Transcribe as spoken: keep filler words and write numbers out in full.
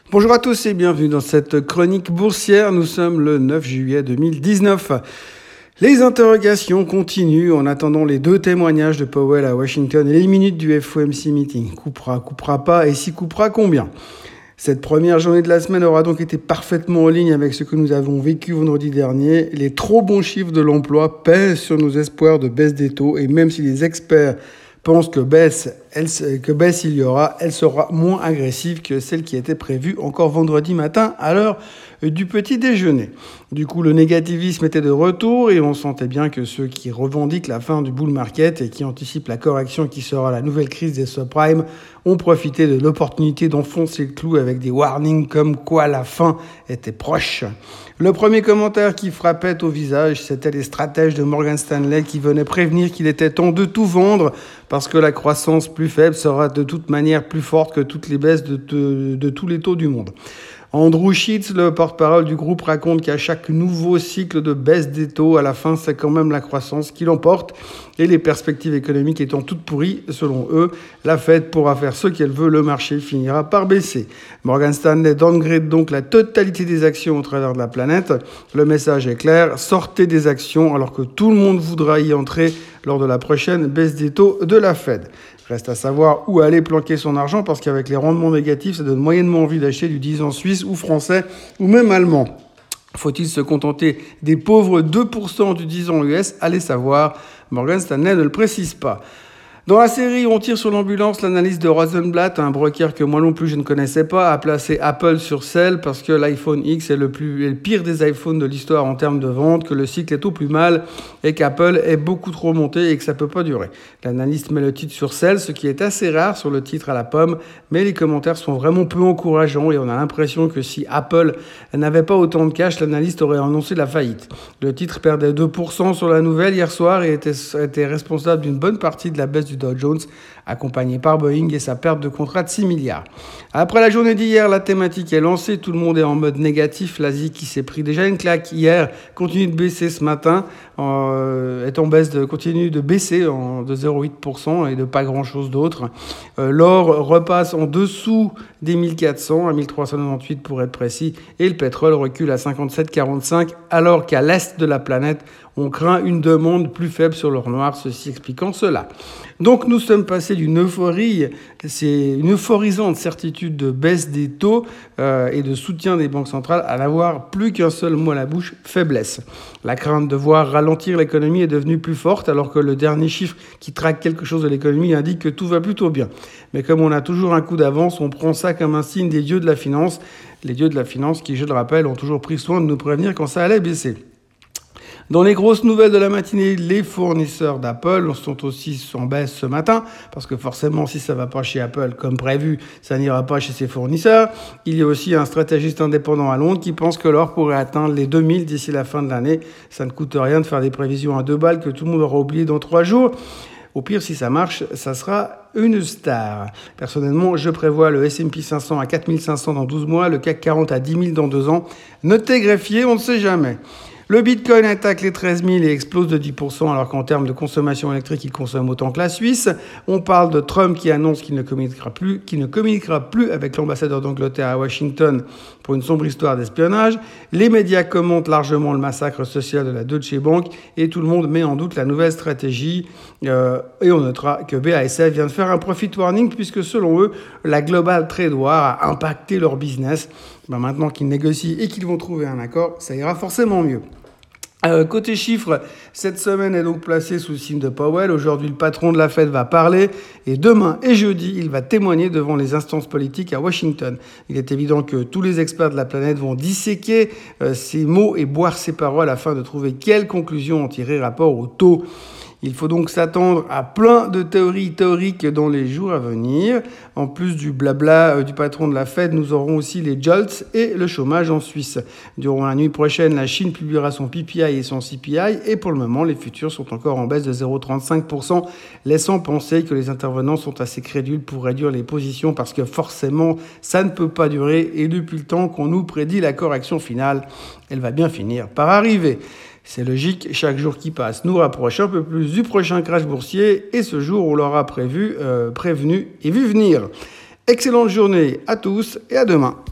Bonjour à tous et bienvenue dans cette chronique boursière. Nous sommes le neuf juillet deux mille dix-neuf. Les interrogations continuent en attendant les deux témoignages de Powell à Washington et les minutes du F O M C meeting. Coupera, coupera pas et si coupera, combien ? Cette première journée de la semaine aura donc été parfaitement en ligne avec ce que nous avons vécu vendredi dernier. Les trop bons chiffres de l'emploi pèsent sur nos espoirs de baisse des taux et même si les experts pense que baisse, elle, que baisse il y aura, elle sera moins agressive que celle qui était prévue encore vendredi matin à l'heure du petit déjeuner. Du coup, le négativisme était de retour et on sentait bien que ceux qui revendiquent la fin du bull market et qui anticipent la correction qui sera la nouvelle crise des subprimes ont profité de l'opportunité d'enfoncer le clou avec des warnings comme quoi la fin était proche. Le premier commentaire qui frappait au visage, c'était les stratèges de Morgan Stanley qui venaient prévenir qu'il était temps de tout vendre parce que la croissance plus faible sera de toute manière plus forte que toutes les baisses de, de, de tous les taux du monde. Andrew Sheets, le porte-parole du groupe, raconte qu'à chaque nouveau cycle de baisse des taux, à la fin, c'est quand même la croissance qui l'emporte. Et les perspectives économiques étant toutes pourries, selon eux, la Fed pourra faire ce qu'elle veut, le marché finira par baisser. Morgan Stanley downgrade donc la totalité des actions au travers de la planète. Le message est clair, sortez des actions alors que tout le monde voudra y entrer lors de la prochaine baisse des taux de la Fed. Reste à savoir où aller planquer son argent parce qu'avec les rendements négatifs, ça donne moyennement envie d'acheter du dix ans suisse ou français ou même allemand. Faut-il se contenter des pauvres deux pour cent du dix ans U S ? Allez savoir, Morgan Stanley ne le précise pas. Dans la série On tire sur l'ambulance, l'analyse de Rosenblatt, un broker que moi non plus je ne connaissais pas, a placé Apple sur sell parce que l'iPhone X est le, plus, est le pire des iPhones de l'histoire en termes de vente, que le cycle est au plus mal et qu'Apple est beaucoup trop monté et que ça peut pas durer. L'analyste met le titre sur sell, ce qui est assez rare sur le titre à la pomme, mais les commentaires sont vraiment peu encourageants et on a l'impression que si Apple n'avait pas autant de cash, l'analyste aurait annoncé la faillite. Le titre perdait deux pour cent sur la nouvelle hier soir et était, était responsable d'une bonne partie de la baisse du Dow Jones, accompagné par Boeing et sa perte de contrat de six milliards. Après la journée d'hier, la thématique est lancée, tout le monde est en mode négatif. L'Asie qui s'est pris déjà une claque hier continue de baisser ce matin, euh, est en baisse de, continue de baisser en, de zéro virgule huit pour cent et de pas grand chose d'autre. Euh, l'or repasse en dessous des mille quatre cents, à mille trois cent quatre-vingt-dix-huit pour être précis, et le pétrole recule à cinquante-sept virgule quarante-cinq alors qu'à l'est de la planète, on craint une demande plus faible sur l'or noir, ceci expliquant cela. Donc nous sommes passés d'une euphorie, c'est une euphorisante certitude de baisse des taux euh, et de soutien des banques centrales à n'avoir plus qu'un seul mot à la bouche, faiblesse. La crainte de voir ralentir l'économie est devenue plus forte alors que le dernier chiffre qui traque quelque chose de l'économie indique que tout va plutôt bien. Mais comme on a toujours un coup d'avance, on prend ça comme un signe des dieux de la finance. Les dieux de la finance qui, je le rappelle, ont toujours pris soin de nous prévenir quand ça allait baisser. Dans les grosses nouvelles de la matinée, les fournisseurs d'Apple sont aussi en baisse ce matin, parce que forcément, si ça ne va pas chez Apple comme prévu, ça n'ira pas chez ses fournisseurs. Il y a aussi un stratégiste indépendant à Londres qui pense que l'or pourrait atteindre les deux mille d'ici la fin de l'année. Ça ne coûte rien de faire des prévisions à deux balles que tout le monde aura oublié dans trois jours. Au pire, si ça marche, ça sera une star. Personnellement, je prévois le S and P cinq cents à quatre mille cinq cents dans douze mois, le C A C quarante à dix mille dans deux ans. Notez greffier, on ne sait jamais. Le Bitcoin attaque les treize mille et explose de dix pour cent alors qu'en termes de consommation électrique, il consomme autant que la Suisse. On parle de Trump qui annonce qu'il ne communiquera plus, qu'il ne communiquera plus avec l'ambassadeur d'Angleterre à Washington pour une sombre histoire d'espionnage. Les médias commentent largement le massacre social de la Deutsche Bank et tout le monde met en doute la nouvelle stratégie. Euh, et on notera que B A S F vient de faire un profit warning puisque selon eux, la Global Trade War a impacté leur business. Ben maintenant qu'ils négocient et qu'ils vont trouver un accord, ça ira forcément mieux. Euh, côté chiffres, cette semaine est donc placée sous le signe de Powell. Aujourd'hui, le patron de la Fed va parler et demain et jeudi, il va témoigner devant les instances politiques à Washington. Il est évident que tous les experts de la planète vont disséquer euh, ses mots et boire ses paroles afin de trouver quelles conclusions en tirer rapport au taux. Il faut donc s'attendre à plein de théories théoriques dans les jours à venir. En plus du blabla euh, du patron de la Fed, nous aurons aussi les jolts et le chômage en Suisse. Durant la nuit prochaine, la Chine publiera son P P I et son C P I et pour le moment, les futurs sont encore en baisse de zéro virgule trente-cinq pour cent, laissant penser que les intervenants sont assez crédules pour réduire les positions parce que forcément, ça ne peut pas durer et depuis le temps qu'on nous prédit la correction finale, elle va bien finir par arriver. C'est logique, chaque jour qui passe nous rapproche un peu plus du prochain crash boursier et ce jour, on l'aura prévu, euh, prévenu et vu venir. Excellente journée à tous et à demain.